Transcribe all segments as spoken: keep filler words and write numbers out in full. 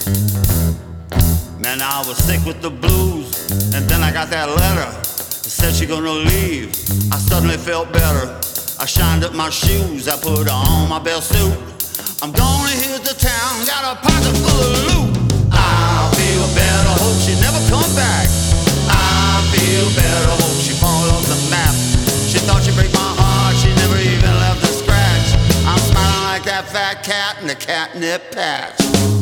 Man, I was sick with the blues, and then I got that letter. It said she gonna leave. I suddenly felt better. I shined up my shoes, I put on my best suit. I'm gonna hit the town, got a pocket full of loot. I feel better, hope she never come back. I feel better, hope she fall off the map. She thought she'd break my heart, she never even left a scratch. I'm smiling like that fat cat in the catnip patch.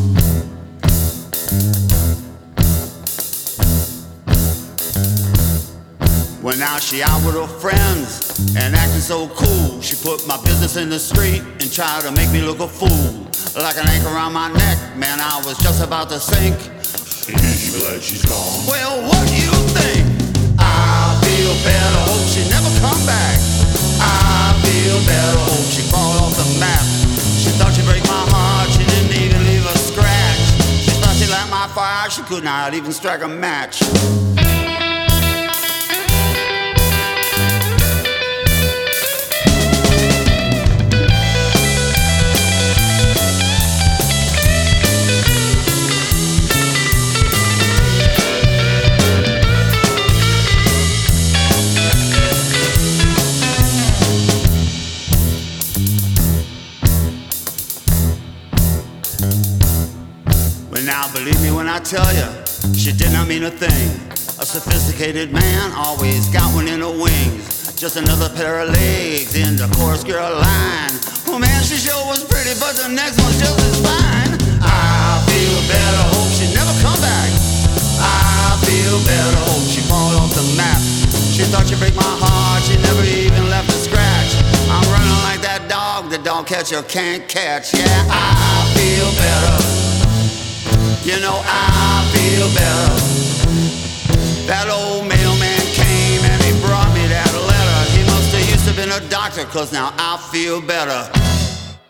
Well, now she out with her friends and acting so cool. She put my business in the street and tried to make me look a fool. Like an anchor around my neck, man, I was just about to sink. Is she glad she's gone? Well, what do you think? I feel better, hope she never come back. I feel better, hope she fall off the map. She thought she'd break my heart, she didn't even leave a scratch. She thought she lit my fire, she could not even strike a match. But now believe me when I tell you, she did not mean a thing. A sophisticated man always got one in the wings. Just another pair of legs in the chorus girl line. Oh man, she sure was pretty, but the next one's just as fine. I feel better, hope she never come back. I feel better, hope she fall off the map. She thought she'd break my heart, she never even left a scratch. I'm running like that dog, the dog catcher can't catch. Yeah, I feel better. You know I feel better. That old mailman came and he brought me that letter. He must have used to been a doctor, cause now I feel better.